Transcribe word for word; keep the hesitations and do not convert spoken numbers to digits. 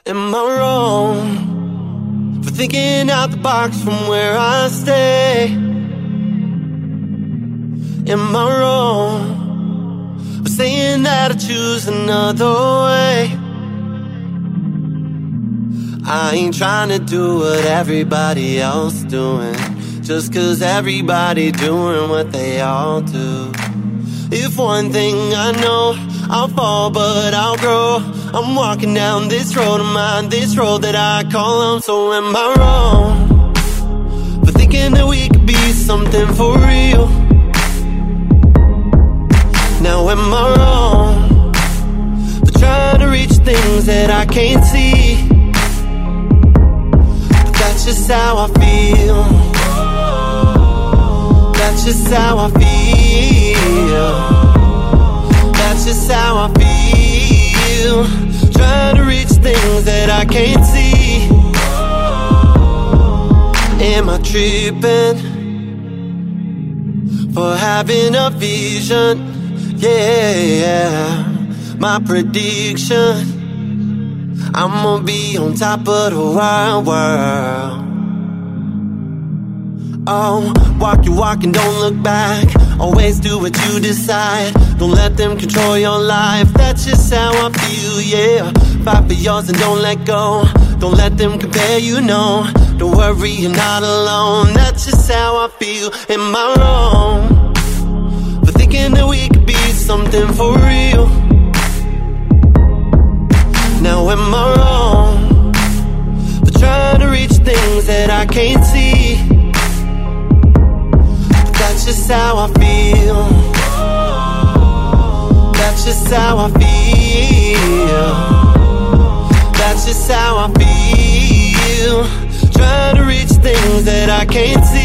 Am I wrong for thinking out the box from where I stay? Am I wrong for saying that I choose another way? I ain't trying to do what everybody else doing, just cause everybody doing what they all do. If one thing I know, I'll fall but I'll grow. I'm walking down this road of mine, this road that I call home. So am I wrong for thinking that we could be something for real? Now am I wrong for trying to reach things that I can't see? But that's just how I feel. That's just how I feel. That's just how I feel. Trying to reach things that I can't see. Am I tripping for having a vision? Yeah, my prediction, I'm gonna be on top of the wide world. Oh, walk your walk and don't look back. Always do what you decide. Don't let them control your life. That's just how I feel, yeah. Fight for yours and don't let go. Don't let them compare, you know. Don't worry, you're not alone. That's just how I feel. Am I wrong for thinking that we could be something for real? Now am I wrong for trying to reach things that I can't see? That's just how I feel. That's just how I feel. That's just how I feel. Trying to reach things that I can't see.